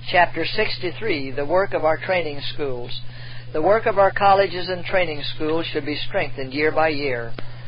Chapter 63, The Work of Our Training Schools. The work of our colleges and training schools should be strengthened year by year.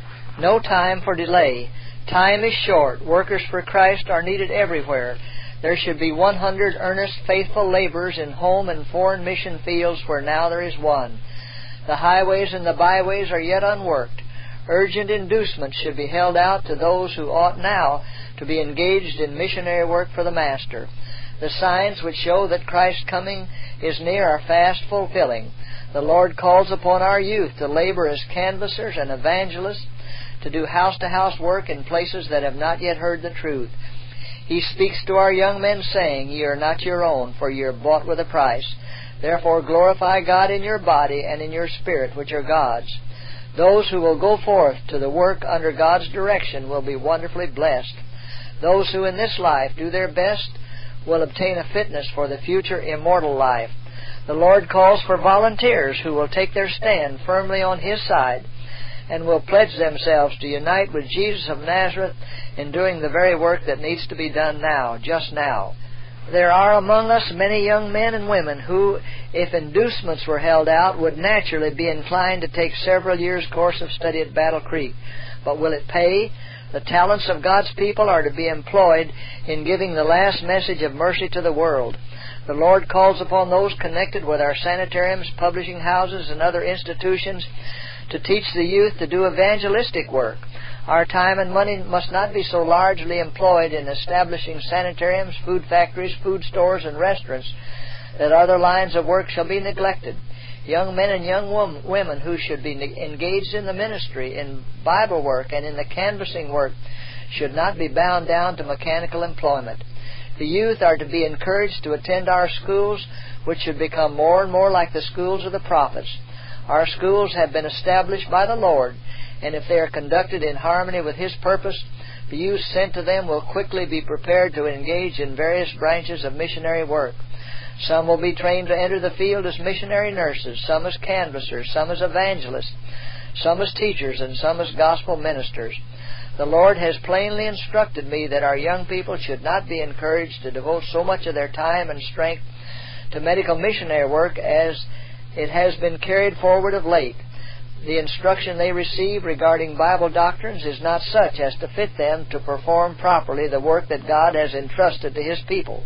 No time for delay. Time is short. Workers for Christ are needed everywhere. There should be 100 earnest, faithful laborers in home and foreign mission fields where now there is one. The highways and the byways are yet unworked. Urgent inducements should be held out to those who ought now to be engaged in missionary work for the Master. The signs which show that Christ's coming is near are fast fulfilling. The Lord calls upon our youth to labor as canvassers and evangelists, to do house-to-house work in places that have not yet heard the truth. He speaks to our young men, saying, Ye are not your own, for ye are bought with a price. Therefore glorify God in your body and in your spirit, which are God's. Those who will go forth to the work under God's direction will be wonderfully blessed. Those who in this life do their best will obtain a fitness for the future immortal life. The Lord calls for volunteers who will take their stand firmly on His side and will pledge themselves to unite with Jesus of Nazareth in doing the very work that needs to be done now, just now. There are among us many young men and women who, if inducements were held out, would naturally be inclined to take several years' course of study at Battle Creek. But will it pay? The talents of God's people are to be employed in giving the last message of mercy to the world. The Lord calls upon those connected with our sanitariums, publishing houses, and other institutions to teach the youth to do evangelistic work. Our time and money must not be so largely employed in establishing sanitariums, food factories, food stores, and restaurants that other lines of work shall be neglected. Young men and young women who should be engaged in the ministry, in Bible work, and in the canvassing work should not be bound down to mechanical employment. The youth are to be encouraged to attend our schools, which should become more and more like the schools of the prophets. Our schools have been established by the Lord, and if they are conducted in harmony with His purpose, the youth sent to them will quickly be prepared to engage in various branches of missionary work. Some will be trained to enter the field as missionary nurses, some as canvassers, some as evangelists, some as teachers, and some as gospel ministers. The Lord has plainly instructed me that our young people should not be encouraged to devote so much of their time and strength to medical missionary work as it has been carried forward of late. The instruction they receive regarding Bible doctrines is not such as to fit them to perform properly the work that God has entrusted to His people.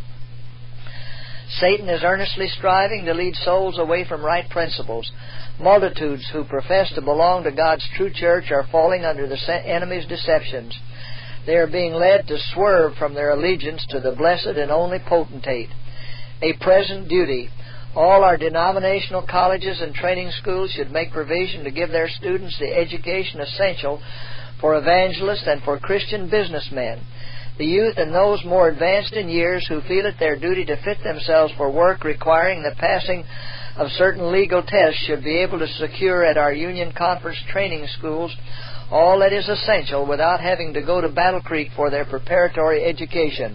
Satan is earnestly striving to lead souls away from right principles. Multitudes who profess to belong to God's true church are falling under the enemy's deceptions. They are being led to swerve from their allegiance to the blessed and only potentate. A present duty. All our denominational colleges and training schools should make provision to give their students the education essential for evangelists and for Christian businessmen. The youth and those more advanced in years who feel it their duty to fit themselves for work requiring the passing of certain legal tests should be able to secure at our Union Conference training schools all that is essential without having to go to Battle Creek for their preparatory education.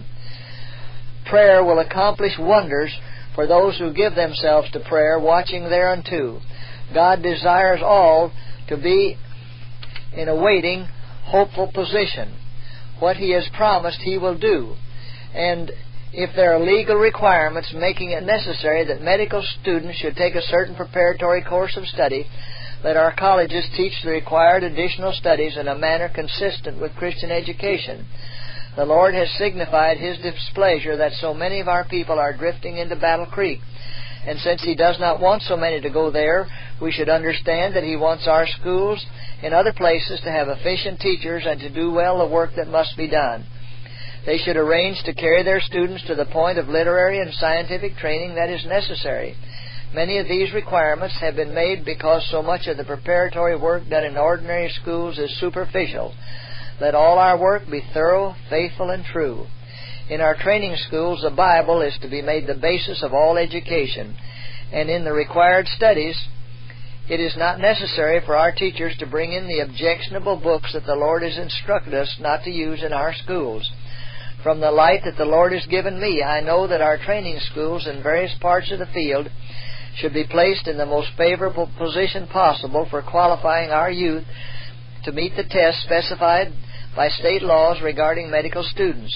Prayer will accomplish wonders for those who give themselves to prayer, watching thereunto. God desires all to be in a waiting, hopeful position. What He has promised He will do. And if there are legal requirements making it necessary that medical students should take a certain preparatory course of study, let our colleges teach the required additional studies in a manner consistent with Christian education. The Lord has signified His displeasure that so many of our people are drifting into Battle Creek. And since He does not want so many to go there, we should understand that He wants our schools in other places to have efficient teachers and to do well the work that must be done. They should arrange to carry their students to the point of literary and scientific training that is necessary. Many of these requirements have been made because so much of the preparatory work done in ordinary schools is superficial. Let all our work be thorough, faithful, and true. In our training schools, the Bible is to be made the basis of all education, and in the required studies, it is not necessary for our teachers to bring in the objectionable books that the Lord has instructed us not to use in our schools. From the light that the Lord has given me, I know that our training schools in various parts of the field should be placed in the most favorable position possible for qualifying our youth to meet the tests specified by state laws regarding medical students.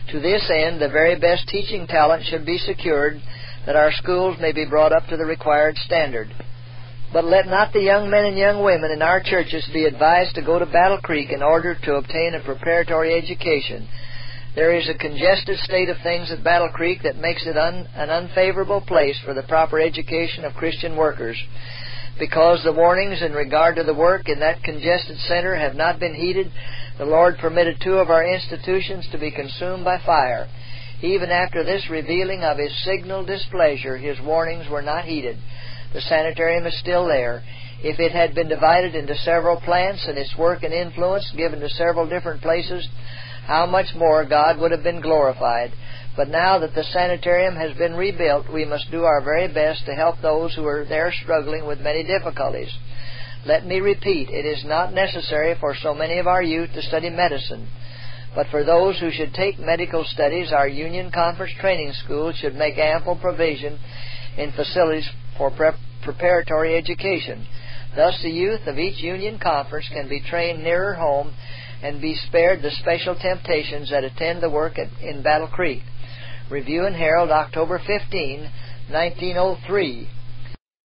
To this end, the very best teaching talent should be secured, that our schools may be brought up to the required standard. But let not the young men and young women in our churches be advised to go to Battle Creek in order to obtain a preparatory education. There is a congested state of things at Battle Creek that makes it an unfavorable place for the proper education of Christian workers. Because the warnings in regard to the work in that congested center have not been heeded, the Lord permitted 2 of our institutions to be consumed by fire. Even after this revealing of His signal displeasure, His warnings were not heeded. The sanitarium is still there. If it had been divided into several plants and its work and influence given to several different places, how much more God would have been glorified. But now that the sanitarium has been rebuilt, we must do our very best to help those who are there struggling with many difficulties. Let me repeat, it is not necessary for so many of our youth to study medicine. But for those who should take medical studies, our Union Conference training school should make ample provision in facilities for preparatory education. Thus the youth of each Union Conference can be trained nearer home and be spared the special temptations that attend the work in Battle Creek. Review and Herald, October 15, 1903.